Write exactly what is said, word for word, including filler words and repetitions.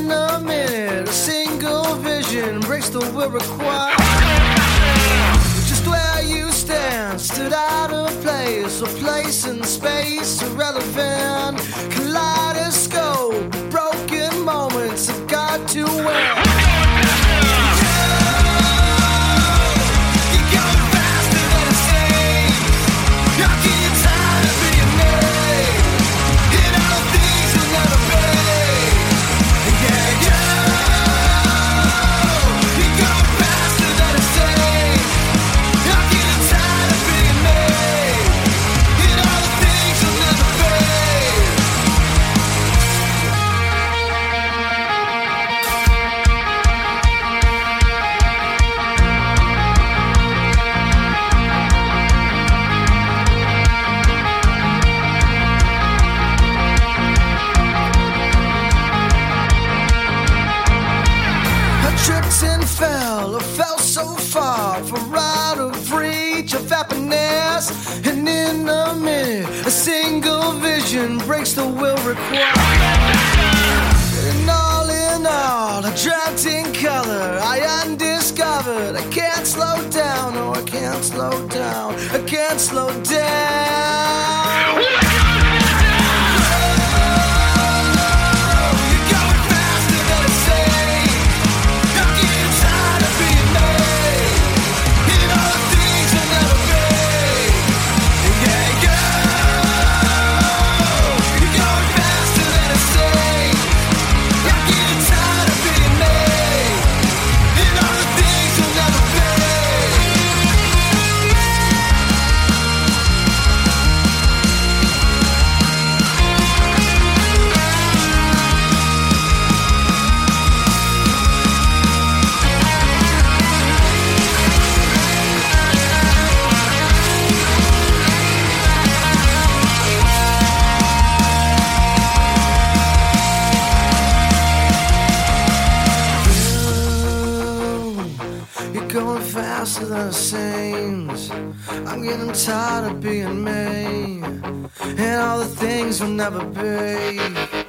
in a minute, a single vision breaks the will required. Just where you stand, stood out of place, a place and space irrelevant. Kaleidoscope, broken moments have got to end. Tripped and fell, or fell so far, for out of reach of happiness. And in a minute, a single vision breaks the will required. And all in all, I dreamt in color, I undiscovered. I can't slow down, no, I can't slow down, I can't slow down. Going faster than it seems. I'm getting tired of being me, and all the things will never be.